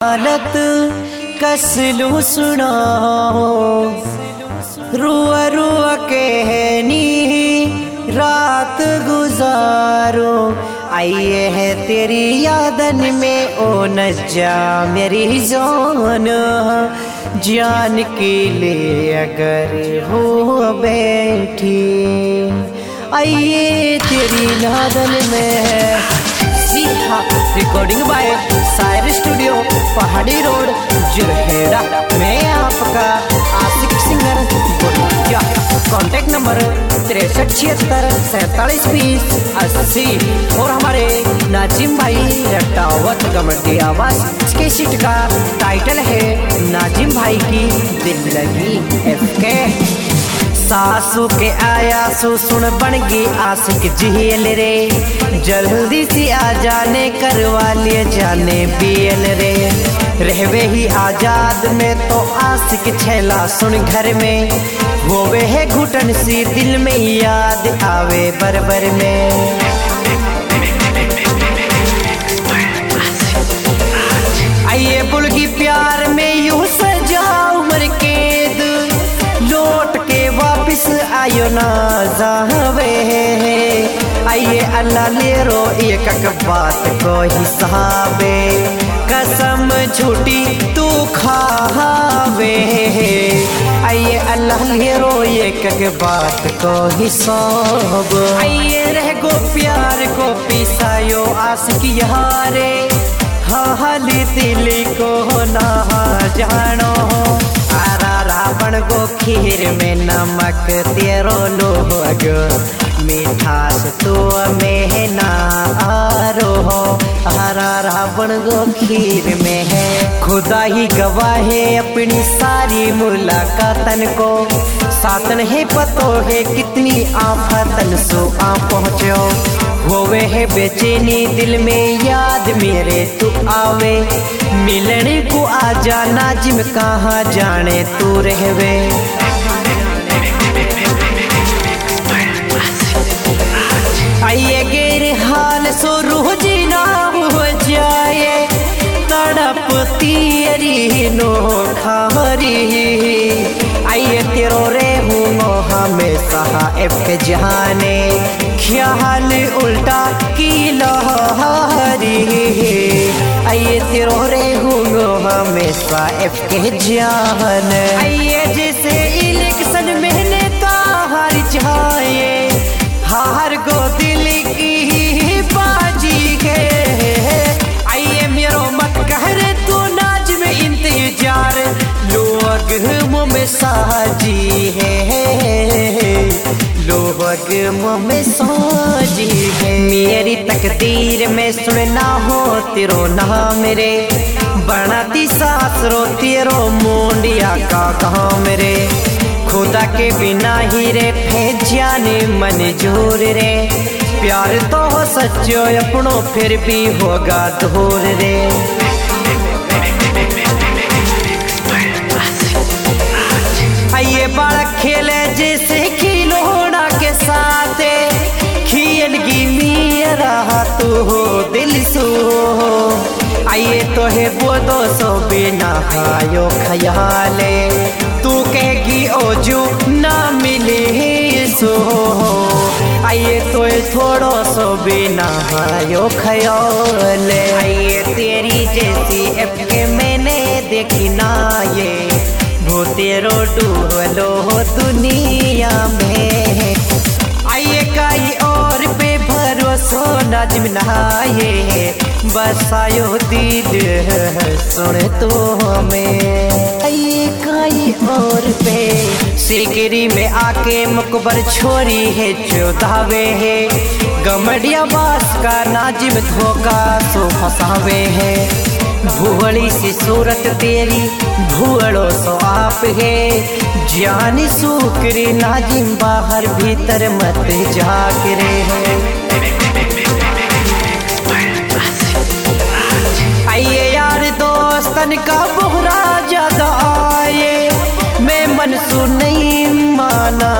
हालत कसलू सुनाओ रुआ रुआ कहनी रात गुजारो आइए है तेरी यादन में ओ नज्जा मेरी जान के लिए अगर हो बैठी आइए तेरी यादन में। Recording by Sayar studio Pahadi road Jurhera में आपका आशिक सिंगर बोलिया। कॉन्टेक्ट नंबर 6376472080 और हमारे नाजिम भाई रटावत गमटी आवाज के सीट का टाइटल है नाजिम भाई की दिल लगी FK। सासू के आया सुन बन गई आशिक झील रे जल्दी से आ जाने करवा लिए जाने बीएल रे रहवे ही आजाद में तो आशिक छेला सुन घर में होवे है घुटन सी दिल में याद आवे बरबर में। आइए बुलगी प्यार में यूं सजा उम्र कैद लौट के वापिस आयो ना जावे आइए अल्लाह ले रो एक बात को हिसाबे कसम झूठी तू खावे आइए अल्लाह ले रो एक बात को हिसाब आइए रह गो प्यार को पिसायो आशिक यारे हाल दिल को ना जानो रावण को खीर में नमक तेरो लोग मिठास तो में ना आरो हरा रावण को खीर में है खुदा ही गवाह है अपनी सारी मुलाकातन को सातन है पतो है कितनी आफतन सो आ पहुँचो होवे है बेचैनी दिल में याद मेरे तू आवे मिलने को आजा नाजिम कहाँ जाने तू रहवे। आइए गेर हाल सो रूह जीना हो जाए तड़प तेरी नो खारी आइए तेरो रे हूँ हमेशा FK जाने ख्याल उल्टा की लहरी आइए तेरो रे हूँ हमेशा FK जान आइए जैसे इलेक्शन में नेता हार जाए हार गो दिल की बाजी है आइए मेरो मत कह रे तू नाज में इंतजार लोग मुँह में साजी है लोग मुँह में साजी है मेरी तकदीर में सुनना हो तेरो नाम रे बनाती सास रो तेरो मुंडिया का काम रे खुदा के बिना ही रे फे जाने मंजूर रे प्यार तो हो सच्चो अपनों फिर भी होगा दूर रे। आइए बालक खेले जैसे खिलौना के साथ खियल की मेरा तू हो दिल सो आइए तो है वो दो सौ बिना खायो ख्याले तू कहेगी ओजू ना मिले सो आइए तो थोड़ो सो बिना खायो ख्याले आइए तेरी जैसी FK मैंने देखी ना ये वो तेरो डूलो दुनिया में आइए काई और पे भरोसा नाजिम नहाए बस आयो दिल सुन तो हमें आइए काई और पे सिकरी में आके मुकबर छोरी है चौदावे है गमडिया बास का नाजिम धोखा सो फसावे है भूवड़ी सी सूरत तेरी भूवड़ो सो आप है जानी सूकरी नाजिम बाहर भीतर मत जाकरे है। आइए यार दोस्तन का बोहरा ज्यादा आए मैं मनसू नहीं माना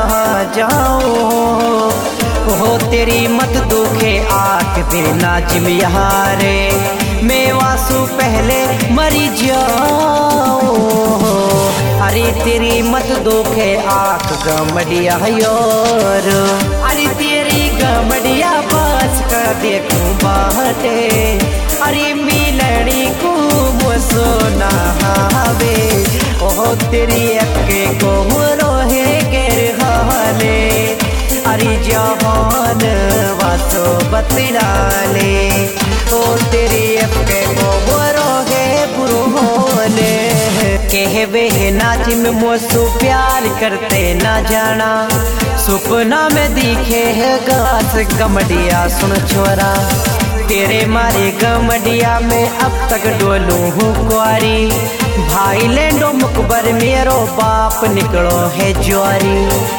जाऊं हो तेरी मत दुखे आके बिना जिम यारे मैं वासु पहले मरी जाऊं। अरे तेरी मत दुखे आँख गमड़िया योर, अरे तेरी गमड़िया बस कर देखूं बाटे। अरे मिलनी को मुसोना हावे, ओह तेरी अक्के को रोहे गिर हाले। अरे जहान वासो बतलाले, ओ तेरी अक्के को रोहे बुरोले। कहवे है नाचिम मोसू प्यार करते ना जाना, सुपना में दिखे है गास गमड़िया सुन छोरा। तेरे मारे गमड़िया में अब तक डोलू हूँ कुआरी, भाई लेंडो मुकबर मेरो बाप निकलो है ज्वारी।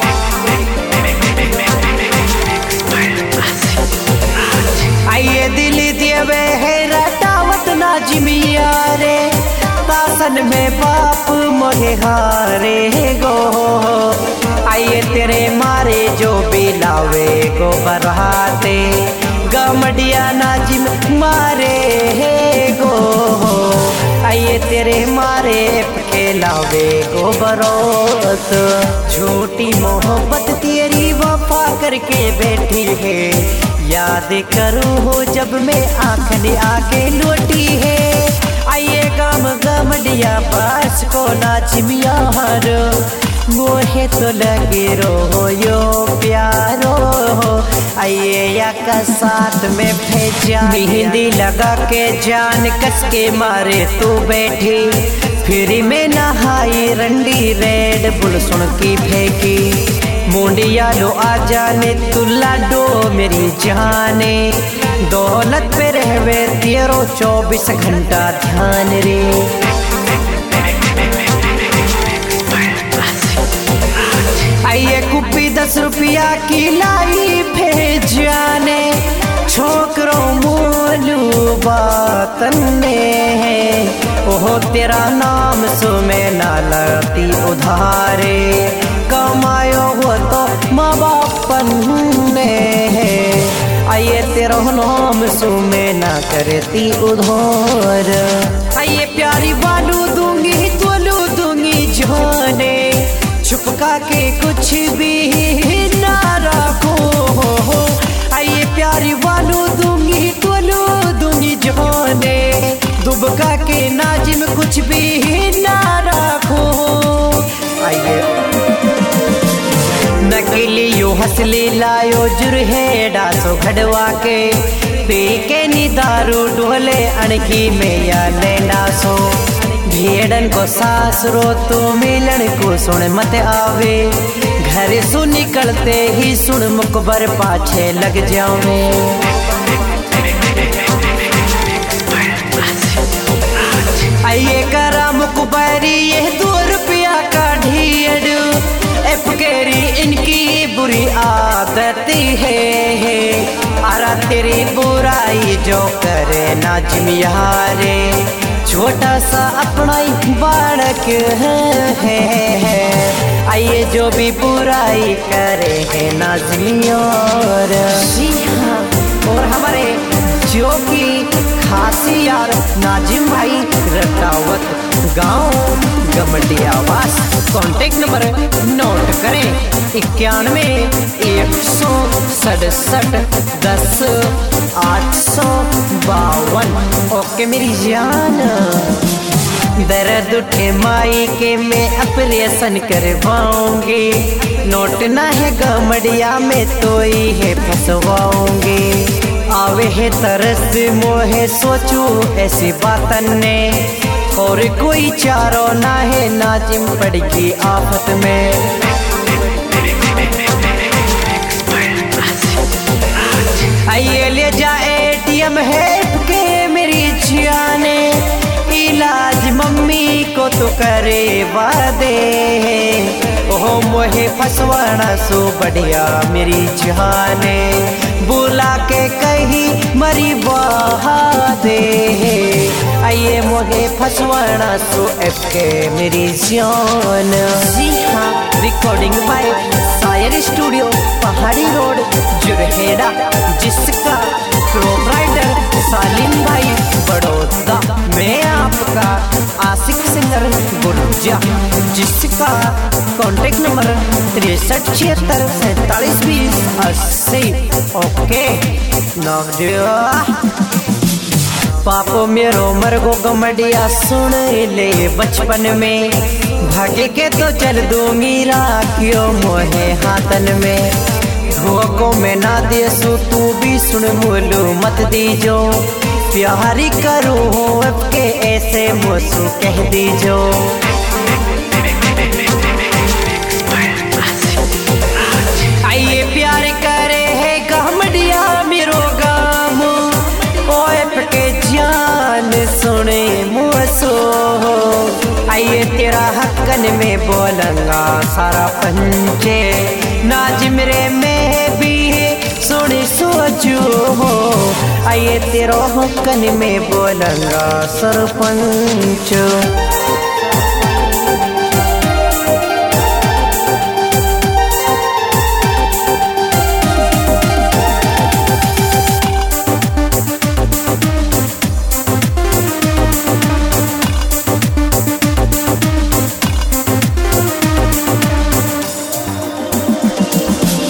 आइए दिल्ली देवे है रटावत नाजिमिया रे, तासन में बाप मोहे हारे गो। आइए तेरे मारे जो बिलावे गो बरहाते, गमड़िया नाजिम मारे गो। आइए तेरे मारे खेलावे गो बरोत, झूठी मोहब्बत तेरी वफा करके बैठी है। याद करूँ हो जब मैं आँखने आके लौटी है। आइए गम गमड़िया पास को नाचिमिया हर, मोहे तो लगे रो यो प्यारो। आइए या का साथ में भेजा, मेहंदी लगा के जान कस के मारे तू बैठी। फिर में नहाई रंडी रेड बुल सुन की फेंकी। मुंडिया लो आ जाने तू लाडो मेरी जाने, दौलत पे रहवे तेरो 24 घंटा ध्यान रे। आइए कुप्पी 10 रुपया की लाई भेजाने, छोकरों मोलू बातन ने। ओहो तेरा नाम सो में ना लगती उधारे, कमायो हो तो माँ बापन ने। आइए तेरा नाम सो में ना करती उधार। आइए प्यारी वालू दूंगी तोलू दूंगी जाने, छुपका के कुछ भी ना रखो। आइए प्यारी वालू दूंगी तोलू दूंगी जाने, दुबका के नाजिम कुछ भी ना रखो। आइए नकली यो हसली लायो जुरहेड़ा सो खड़वा के, पी के नी दारू डोले अणखी में या लेंडा सो। भेड़न को सास रो तो मिलन को सुन मत आवे, घर सु निकलते ही सुन मुकबर पाछे लग जावे। आइए करा मुकबरी ये 2 रुपया का ढीड़, एपकेरी इनकी बुरी आदत है। आरा तेरी बुराई जो करे नाजिम यारे, छोटा सा अपना ही बालक है। आइए जो भी बुराई करे है नाजिम यार। जी हाँ, और हमारे जो की खासी यार नाजिम भाई रटावत गाँव गमड़ियावास। कॉन्टेक्ट नंबर नोट करें 91 167 10 852। ओके मेरी जान, दर्द उठे माई के मैं ऑपरेशन करवाऊंगी, नोट ना है गमड़िया में तो ही है फंसवाऊंगी। आवे है तरस मोहे सोचू ऐसी बातन ने, और कोई चारो ना है नाजिम पड़गी आफत में। आइए ले जा ATM है के मेरी जाने, इलाज मम्मी को तो करे वादे। ओहो मोहे फसवाना सो बढ़िया मेरी जाने, बुला के कहीं मरी बहादे। आइए मोहे फसवाना सो FK मेरी जान। जी हाँ, recording by Sayar studio, Pahadi road, Jurhera, जिसका प्रोप्राइटर सालिम भाई बड़ौदा में आपका आशिक सिंगर गुर्जा, जिसका कॉन्टेक्ट नंबर 6376472080। ओके नवजिया पापो मेरो मरगो कमडिया सुन ले बचपन में, भागे के तो चल दूंगी राखियो मोहे हाथन में। धोखो में ना देसू तू भी सुन बोलू मत दीजो, प्यारी करो अब के ऐसे मोसू कह दीजो। आइए प्यार करे है कमडिया मेरो गाम, ओएफ के जान सुने मोसो। आइए तेरा हक्कन में बोलूंगा सारा पंचे, नाज मेरे में भी सुनी सोचो हो। आइए तेरा हक्कन में बोलूंगा सरपंच।